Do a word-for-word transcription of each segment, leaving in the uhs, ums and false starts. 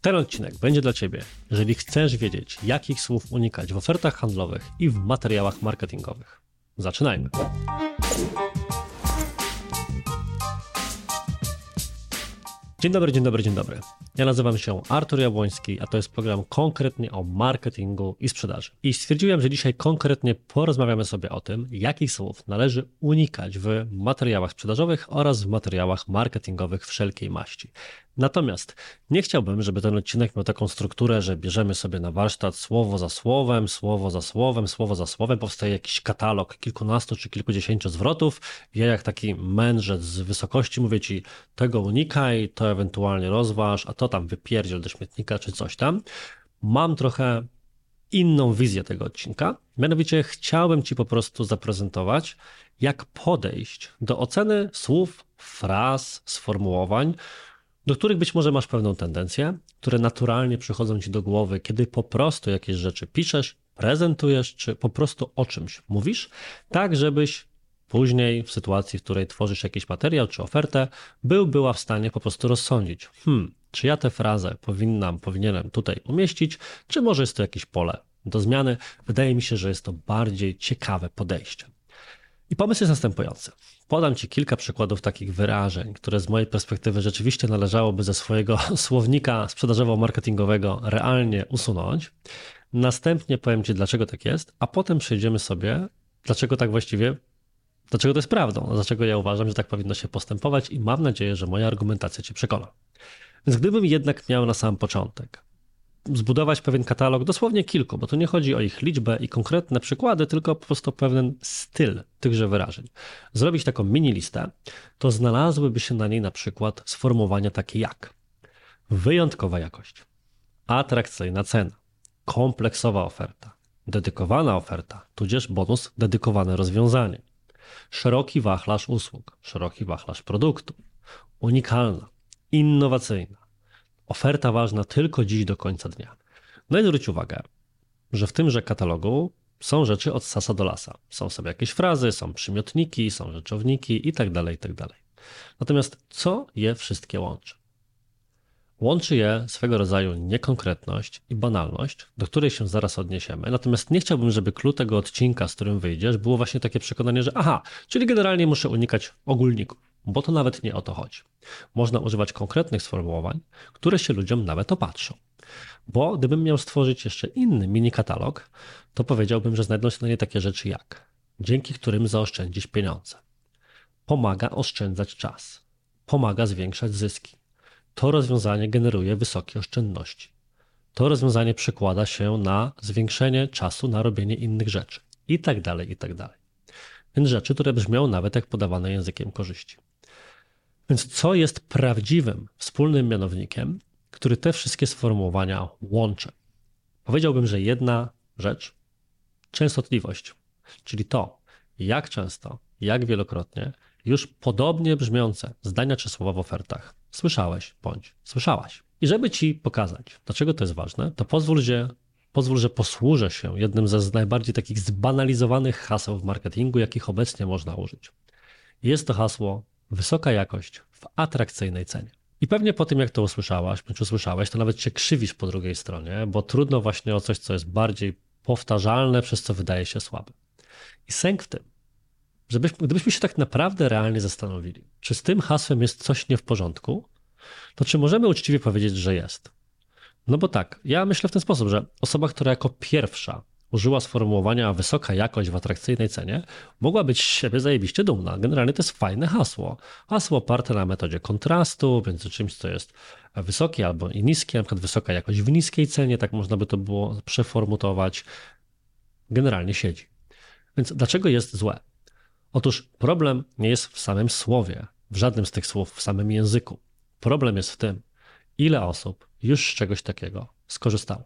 Ten odcinek będzie dla Ciebie, jeżeli chcesz wiedzieć, jakich słów unikać w ofertach handlowych i w materiałach marketingowych. Zaczynajmy! Dzień dobry, dzień dobry, dzień dobry. Ja nazywam się Artur Jabłoński, a to jest program konkretnie o marketingu i sprzedaży. I stwierdziłem, że dzisiaj konkretnie porozmawiamy sobie o tym, jakich słów należy unikać w materiałach sprzedażowych oraz w materiałach marketingowych wszelkiej maści. Natomiast nie chciałbym, żeby ten odcinek miał taką strukturę, że bierzemy sobie na warsztat słowo za słowem, słowo za słowem, słowo za słowem, powstaje jakiś katalog kilkunastu czy kilkudziesięciu zwrotów. Ja jak taki mędrzec z wysokości mówię Ci, tego unikaj, to ewentualnie rozważ, a to tam wypierdziel do śmietnika czy coś tam. Mam trochę inną wizję tego odcinka, mianowicie chciałbym Ci po prostu zaprezentować, jak podejść do oceny słów, fraz, sformułowań, do których być może masz pewną tendencję, które naturalnie przychodzą Ci do głowy, kiedy po prostu jakieś rzeczy piszesz, prezentujesz, czy po prostu o czymś mówisz, tak żebyś później w sytuacji, w której tworzysz jakiś materiał czy ofertę, był, była w stanie po prostu rozsądzić, hmm, czy ja tę frazę powinnam, powinienem tutaj umieścić, czy może jest to jakieś pole do zmiany. Wydaje mi się, że jest to bardziej ciekawe podejście. I pomysł jest następujący. Podam Ci kilka przykładów takich wyrażeń, które z mojej perspektywy rzeczywiście należałoby ze swojego słownika sprzedażowo-marketingowego realnie usunąć. Następnie powiem Ci, dlaczego tak jest, a potem przejdziemy sobie, dlaczego tak właściwie, dlaczego to jest prawdą, dlaczego ja uważam, że tak powinno się postępować i mam nadzieję, że moja argumentacja Cię przekona. Więc gdybym jednak miał na sam początek zbudować pewien katalog, dosłownie kilku, bo tu nie chodzi o ich liczbę i konkretne przykłady, tylko po prostu pewien styl tychże wyrażeń. Zrobić taką mini listę, to znalazłyby się na niej na przykład sformułowania takie jak wyjątkowa jakość, atrakcyjna cena, kompleksowa oferta, dedykowana oferta, tudzież bonus dedykowane rozwiązanie, szeroki wachlarz usług, szeroki wachlarz produktu, unikalna, innowacyjna, oferta ważna tylko dziś do końca dnia. No i zwróć uwagę, że w tymże katalogu są rzeczy od sasa do lasa. Są sobie jakieś frazy, są przymiotniki, są rzeczowniki i tak dalej, i tak dalej. Natomiast co je wszystkie łączy? Łączy je swego rodzaju niekonkretność i banalność, do której się zaraz odniesiemy. Natomiast nie chciałbym, żeby clue tego odcinka, z którym wyjdziesz, było właśnie takie przekonanie, że aha, czyli generalnie muszę unikać ogólników, bo to nawet nie o to chodzi. Można używać konkretnych sformułowań, które się ludziom nawet opatrzą. Bo gdybym miał stworzyć jeszcze inny mini katalog, to powiedziałbym, że znajdą się na nie takie rzeczy jak dzięki którym zaoszczędzisz pieniądze, pomaga oszczędzać czas, pomaga zwiększać zyski, to rozwiązanie generuje wysokie oszczędności, to rozwiązanie przekłada się na zwiększenie czasu na robienie innych rzeczy i tak dalej, i tak dalej. Więc rzeczy, które brzmią nawet jak podawane językiem korzyści. Więc co jest prawdziwym wspólnym mianownikiem, który te wszystkie sformułowania łączy? Powiedziałbym, że jedna rzecz, częstotliwość, czyli to, jak często, jak wielokrotnie już podobnie brzmiące zdania czy słowa w ofertach słyszałeś bądź słyszałaś. I żeby Ci pokazać, dlaczego to jest ważne, to pozwól, że, pozwól, że posłużę się jednym ze najbardziej takich zbanalizowanych haseł w marketingu, jakich obecnie można użyć. Jest to hasło wysoka jakość w atrakcyjnej cenie. I pewnie po tym, jak to usłyszałaś, bądź usłyszałeś, to nawet się krzywisz po drugiej stronie, bo trudno właśnie o coś, co jest bardziej powtarzalne, przez co wydaje się słabe. I sęk w tym, żebyśmy, gdybyśmy się tak naprawdę realnie zastanowili, czy z tym hasłem jest coś nie w porządku, to czy możemy uczciwie powiedzieć, że jest? No bo tak, ja myślę w ten sposób, że osoba, która jako pierwsza użyła sformułowania wysoka jakość w atrakcyjnej cenie, mogła być z siebie zajebiście dumna. Generalnie to jest fajne hasło. Hasło oparte na metodzie kontrastu między czymś, co jest wysokie albo i niskie, na przykład wysoka jakość w niskiej cenie, tak można by to było przeformutować. Generalnie siedzi. Więc dlaczego jest złe? Otóż problem nie jest w samym słowie, w żadnym z tych słów, w samym języku. Problem jest w tym, ile osób już z czegoś takiego skorzystało.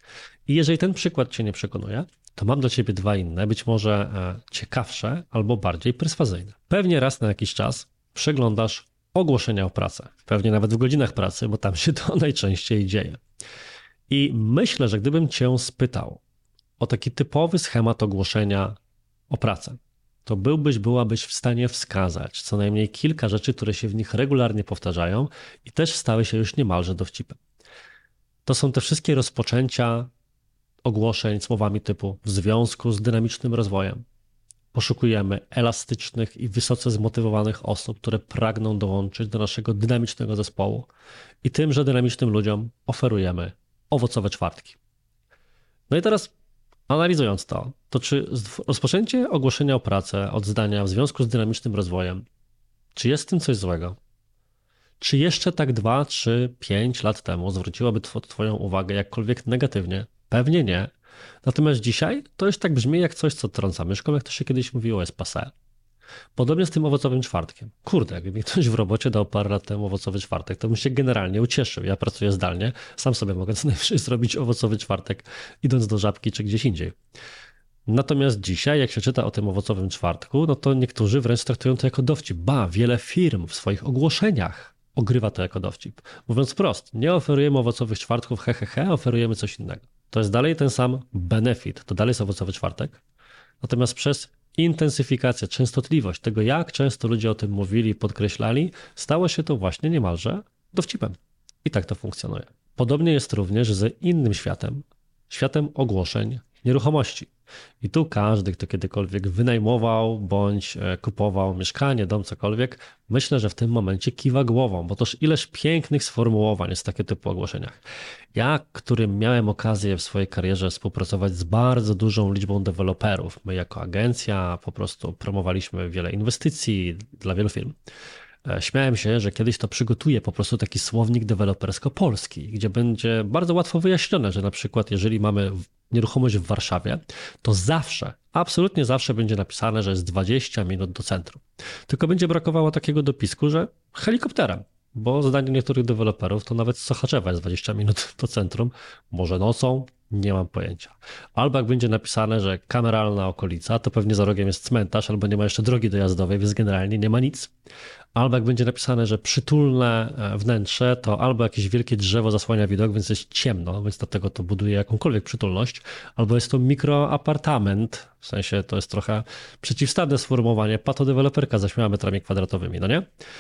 I jeżeli ten przykład Cię nie przekonuje, to mam dla Ciebie dwa inne, być może ciekawsze albo bardziej perswazyjne. Pewnie raz na jakiś czas przeglądasz ogłoszenia o pracę, pewnie nawet w godzinach pracy, bo tam się to najczęściej dzieje. I myślę, że gdybym Cię spytał o taki typowy schemat ogłoszenia o pracę, to byłbyś, byłabyś w stanie wskazać co najmniej kilka rzeczy, które się w nich regularnie powtarzają i też stały się już niemalże dowcipem. to są te wszystkie rozpoczęcia ogłoszeń słowami typu w związku z dynamicznym rozwojem. Poszukujemy elastycznych i wysoce zmotywowanych osób, które pragną dołączyć do naszego dynamicznego zespołu i tymże dynamicznym ludziom oferujemy owocowe czwartki. No i teraz analizując to, to czy rozpoczęcie ogłoszenia o pracę od zdania w związku z dynamicznym rozwojem, czy jest w tym coś złego? Czy jeszcze tak dwa, trzy, pięć lat temu zwróciłoby twoją uwagę jakkolwiek negatywnie? Pewnie nie. Natomiast dzisiaj to już tak brzmi jak coś, co trąca myszką, jak to się kiedyś mówiło, jest passé. Podobnie z tym owocowym czwartkiem. Kurde, jakby mi ktoś w robocie dał parę lat temu owocowy czwartek, to bym się generalnie ucieszył. Ja pracuję zdalnie, sam sobie mogę co najwyżej zrobić owocowy czwartek, idąc do Żabki czy gdzieś indziej. Natomiast dzisiaj, jak się czyta o tym owocowym czwartku, no to niektórzy wręcz traktują to jako dowcip. Ba, wiele firm w swoich ogłoszeniach ogrywa to jako dowcip. Mówiąc wprost, nie oferujemy owocowych czwartków, he, he, he, oferujemy coś innego. To jest dalej ten sam benefit, to dalej jest owocowy czwartek. Natomiast przez intensyfikację, częstotliwość tego, jak często ludzie o tym mówili i podkreślali, stało się to właśnie niemalże dowcipem. I tak to funkcjonuje. Podobnie jest również z innym światem, światem ogłoszeń nieruchomości. I tu każdy, kto kiedykolwiek wynajmował bądź kupował mieszkanie, dom, cokolwiek, myślę, że w tym momencie kiwa głową, bo toż ileż pięknych sformułowań jest w takie typu ogłoszeniach. Ja, którym miałem okazję w swojej karierze współpracować z bardzo dużą liczbą deweloperów, my jako agencja po prostu promowaliśmy wiele inwestycji dla wielu firm. Śmiałem się, że kiedyś to przygotuję po prostu taki słownik dewelopersko-polski, gdzie będzie bardzo łatwo wyjaśnione, że na przykład jeżeli mamy nieruchomość w Warszawie, to zawsze, absolutnie zawsze będzie napisane, że jest dwadzieścia minut do centrum. Tylko będzie brakowało takiego dopisku, że helikopterem, bo zdaniem niektórych deweloperów to nawet z Sochaczewa jest dwadzieścia minut do centrum, może nocą, nie mam pojęcia. Albo jak będzie napisane, że kameralna okolica, to pewnie za rogiem jest cmentarz, albo nie ma jeszcze drogi dojazdowej, więc generalnie nie ma nic. Albo jak będzie napisane, że przytulne wnętrze, to albo jakieś wielkie drzewo zasłania widok, więc jest ciemno, więc dlatego to buduje jakąkolwiek przytulność, albo jest to mikroapartament, w sensie to jest trochę przeciwstawne sformułowanie, patodeweloperka za siedmioma metrami kwadratowymi, no nie?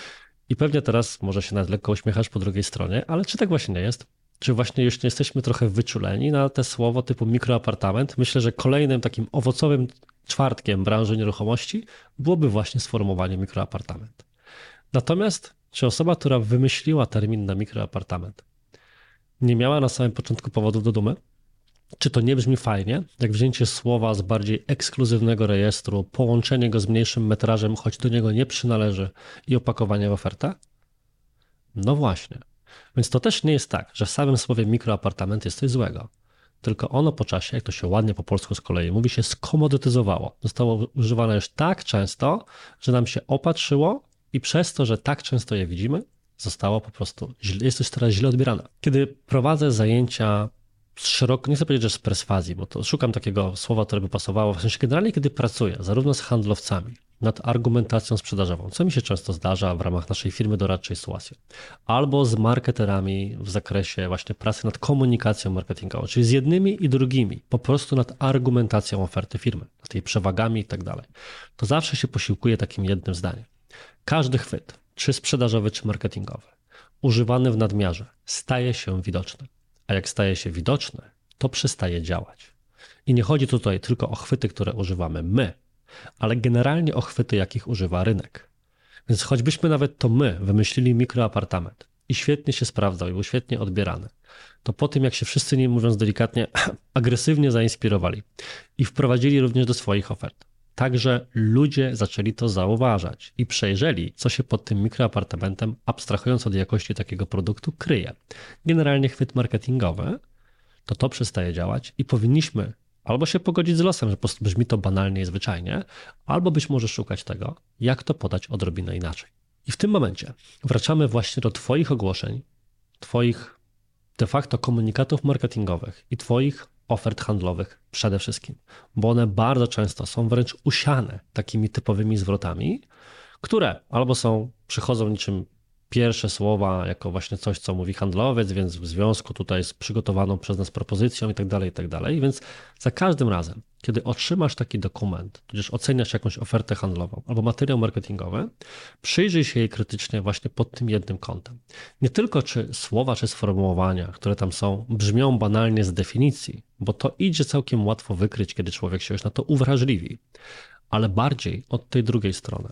I pewnie teraz może się nawet lekko uśmiechasz po drugiej stronie, ale czy tak właśnie nie jest? Czy właśnie już nie jesteśmy trochę wyczuleni na te słowo typu mikroapartament? Myślę, że kolejnym takim owocowym czwartkiem branży nieruchomości byłoby właśnie sformułowanie mikroapartament. Natomiast czy osoba, która wymyśliła termin na mikroapartament, nie miała na samym początku powodów do dumy? Czy to nie brzmi fajnie, jak wzięcie słowa z bardziej ekskluzywnego rejestru, połączenie go z mniejszym metrażem, choć do niego nie przynależy, i opakowanie w ofertę? No właśnie. Więc to też nie jest tak, że w samym słowie mikroapartament jest coś złego. Tylko ono po czasie, jak to się ładnie po polsku z kolei mówi, się skomodytyzowało. Zostało używane już tak często, że nam się opatrzyło i przez to, że tak często je widzimy, zostało po prostu, jest to teraz źle odbierane. Kiedy prowadzę zajęcia szeroko, nie chcę powiedzieć, że z perswazji, bo to szukam takiego słowa, które by pasowało, w sensie generalnie kiedy pracuję zarówno z handlowcami nad argumentacją sprzedażową, co mi się często zdarza w ramach naszej firmy doradczej Suasio, albo z marketerami w zakresie właśnie pracy nad komunikacją marketingową, czyli z jednymi i drugimi, po prostu nad argumentacją oferty firmy, nad jej przewagami i tak dalej, to zawsze się posiłkuje takim jednym zdaniem. Każdy chwyt, czy sprzedażowy, czy marketingowy, używany w nadmiarze, staje się widoczny. A jak staje się widoczny, to przestaje działać. I nie chodzi tutaj tylko o chwyty, które używamy my, ale generalnie o chwyty, jakich używa rynek. Więc choćbyśmy nawet to my wymyślili mikroapartament i świetnie się sprawdzał i był świetnie odbierany, to po tym, jak się wszyscy nim, mówiąc delikatnie, agresywnie zainspirowali i wprowadzili również do swoich ofert, także ludzie zaczęli to zauważać i przejrzeli, co się pod tym mikroapartamentem, abstrahując od jakości takiego produktu, kryje. Generalnie chwyt marketingowy, to to przestaje działać i powinniśmy albo się pogodzić z losem, że po prostu brzmi to banalnie i zwyczajnie, albo być może szukać tego, jak to podać odrobinę inaczej. I w tym momencie wracamy właśnie do Twoich ogłoszeń, Twoich de facto komunikatów marketingowych i Twoich ofert handlowych przede wszystkim, bo one bardzo często są wręcz usiane takimi typowymi zwrotami, które albo są, przychodzą niczym pierwsze słowa jako właśnie coś, co mówi handlowiec, więc w związku tutaj z przygotowaną przez nas propozycją i tak dalej, i tak dalej. Więc za każdym razem, kiedy otrzymasz taki dokument, tudzież oceniasz jakąś ofertę handlową albo materiał marketingowy, przyjrzyj się jej krytycznie właśnie pod tym jednym kątem. Nie tylko czy słowa, czy sformułowania, które tam są, brzmią banalnie z definicji, bo to idzie całkiem łatwo wykryć, kiedy człowiek się już na to uwrażliwi, ale bardziej od tej drugiej strony.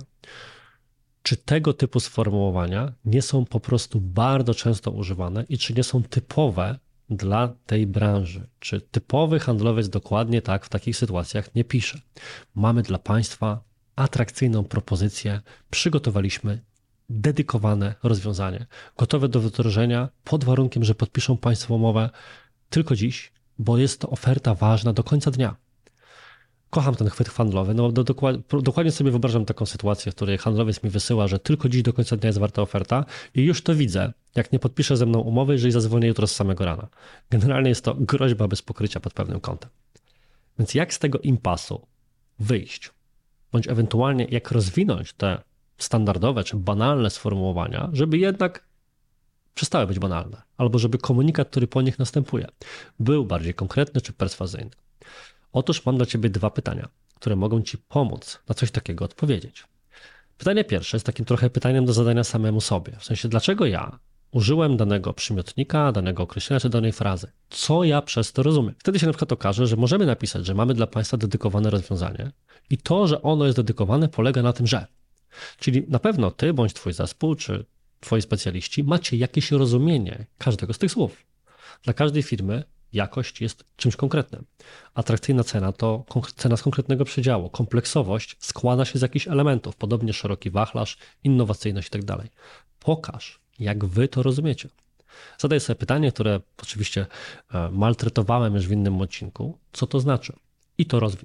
Czy tego typu sformułowania nie są po prostu bardzo często używane i czy nie są typowe dla tej branży? Czy typowy handlowiec dokładnie tak w takich sytuacjach nie pisze? Mamy dla Państwa atrakcyjną propozycję, przygotowaliśmy dedykowane rozwiązanie, gotowe do wdrożenia pod warunkiem, że podpiszą Państwo umowę tylko dziś, bo jest to oferta ważna do końca dnia. Kocham ten chwyt handlowy, no do, dokładnie, dokładnie sobie wyobrażam taką sytuację, w której handlowiec mi wysyła, że tylko dziś do końca dnia jest warta oferta i już to widzę, jak nie podpisze ze mną umowy, jeżeli zadzwonię jutro z samego rana. Generalnie jest to groźba bez pokrycia pod pewnym kątem. Więc jak z tego impasu wyjść? Bądź ewentualnie jak rozwinąć te standardowe czy banalne sformułowania, żeby jednak przestały być banalne, albo żeby komunikat, który po nich następuje, był bardziej konkretny czy perswazyjny. Otóż mam dla Ciebie dwa pytania, które mogą Ci pomóc na coś takiego odpowiedzieć. Pytanie pierwsze jest takim trochę pytaniem do zadania samemu sobie. W sensie, dlaczego ja użyłem danego przymiotnika, danego określenia czy danej frazy? Co ja przez to rozumiem? Wtedy się na przykład okaże, że możemy napisać, że mamy dla Państwa dedykowane rozwiązanie i to, że ono jest dedykowane, polega na tym, że. Czyli na pewno Ty bądź Twój zespół czy Twoi specjaliści macie jakieś rozumienie każdego z tych słów. Dla każdej firmy jakość jest czymś konkretnym. Atrakcyjna cena to cena z konkretnego przedziału. Kompleksowość składa się z jakichś elementów, podobnie szeroki wachlarz, innowacyjność i tak dalej. Pokaż, jak wy to rozumiecie. Zadaj sobie pytanie, które oczywiście maltretowałem już w innym odcinku. Co to znaczy? I to rozwiń.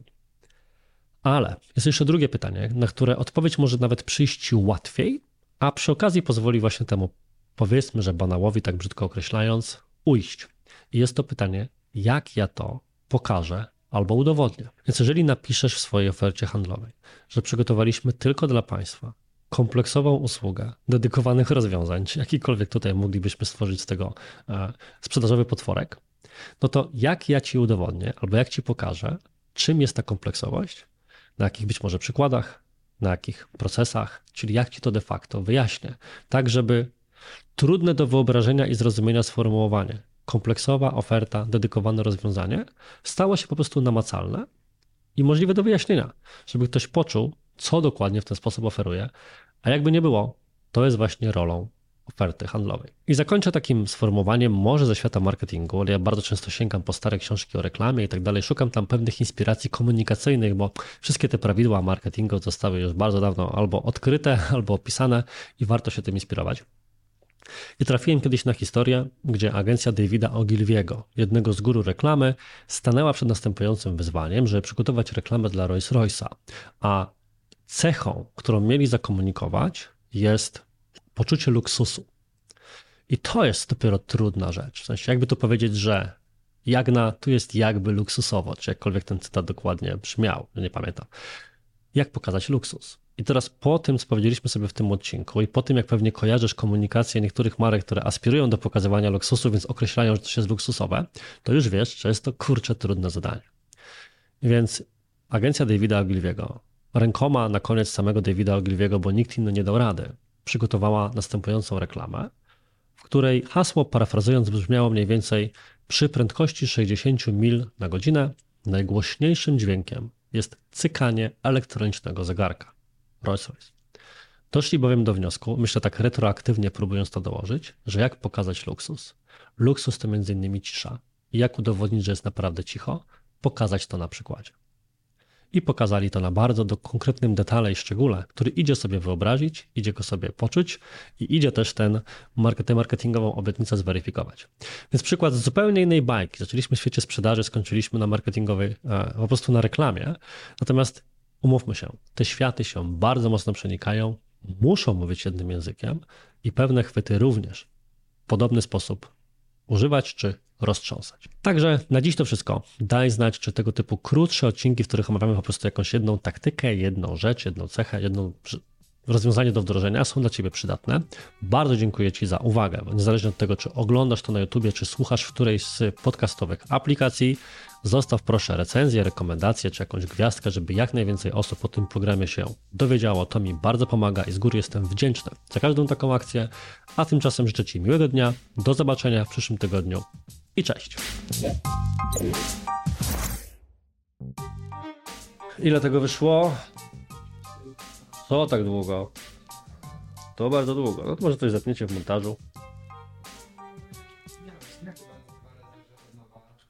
Ale jest jeszcze drugie pytanie, na które odpowiedź może nawet przyjść ci łatwiej, a przy okazji pozwoli właśnie temu, powiedzmy, że banałowi, tak brzydko określając, ujść. I jest to pytanie, jak ja to pokażę albo udowodnię. Więc jeżeli napiszesz w swojej ofercie handlowej, że przygotowaliśmy tylko dla Państwa kompleksową usługę dedykowanych rozwiązań, czy jakikolwiek tutaj moglibyśmy stworzyć z tego e, sprzedażowy potworek, no to jak ja Ci udowodnię albo jak Ci pokażę, czym jest ta kompleksowość, na jakich być może przykładach, na jakich procesach, czyli jak Ci to de facto wyjaśnię, tak żeby trudne do wyobrażenia i zrozumienia sformułowanie, kompleksowa oferta, dedykowane rozwiązanie stało się po prostu namacalne i możliwe do wyjaśnienia, żeby ktoś poczuł, co dokładnie w ten sposób oferuje, a jakby nie było, to jest właśnie rolą oferty handlowej. I zakończę takim sformułowaniem może ze świata marketingu, ale ja bardzo często sięgam po stare książki o reklamie i tak dalej, szukam tam pewnych inspiracji komunikacyjnych, bo wszystkie te prawidła marketingu zostały już bardzo dawno albo odkryte, albo opisane i warto się tym inspirować. I trafiłem kiedyś na historię, gdzie agencja Davida Ogilviego, jednego z guru reklamy, stanęła przed następującym wyzwaniem, żeby przygotować reklamę dla Rolls-Royce'a, a cechą, którą mieli zakomunikować, jest poczucie luksusu. I to jest dopiero trudna rzecz. W sensie, jakby tu powiedzieć, że Jagna tu jest jakby luksusowo, czy jakkolwiek ten cytat dokładnie brzmiał, nie pamiętam. Jak pokazać luksus? I teraz po tym, co powiedzieliśmy sobie w tym odcinku i po tym, jak pewnie kojarzysz komunikację niektórych marek, które aspirują do pokazywania luksusu, więc określają, że to jest luksusowe, to już wiesz, że jest to kurczę trudne zadanie. Więc agencja Davida Ogilviego, rękoma na koniec samego Davida Ogilviego, bo nikt inny nie dał rady, przygotowała następującą reklamę, w której hasło, parafrazując, brzmiało mniej więcej: przy prędkości sześćdziesiąt mil na godzinę najgłośniejszym dźwiękiem jest cykanie elektronicznego zegarka. Rolls-Royce. Doszli bowiem do wniosku, myślę tak retroaktywnie próbując to dołożyć, że jak pokazać luksus? Luksus to między innymi cisza. I jak udowodnić, że jest naprawdę cicho? Pokazać to na przykładzie. I pokazali to na bardzo do konkretnym detale i szczególe, który idzie sobie wyobrazić, idzie go sobie poczuć i idzie też ten tę marketingową obietnicę zweryfikować. Więc przykład z zupełnie innej bajki. Zaczęliśmy w świecie sprzedaży, skończyliśmy na marketingowej, po prostu na reklamie. Natomiast umówmy się, te światy się bardzo mocno przenikają, muszą mówić jednym językiem i pewne chwyty również w podobny sposób używać czy roztrząsać. Także na dziś to wszystko. Daj znać, czy tego typu krótsze odcinki, w których omawiamy po prostu jakąś jedną taktykę, jedną rzecz, jedną cechę, jedną rozwiązanie do wdrożenia, są dla Ciebie przydatne. Bardzo dziękuję Ci za uwagę. Niezależnie od tego, czy oglądasz to na YouTubie, czy słuchasz w którejś z podcastowych aplikacji, zostaw proszę recenzję, rekomendację, czy jakąś gwiazdkę, żeby jak najwięcej osób o tym programie się dowiedziało. To mi bardzo pomaga i z góry jestem wdzięczny za każdą taką akcję. A tymczasem życzę Ci miłego dnia, do zobaczenia w przyszłym tygodniu i cześć. Ile tego wyszło? Co tak długo? To bardzo długo. No to może coś zetniecie w montażu.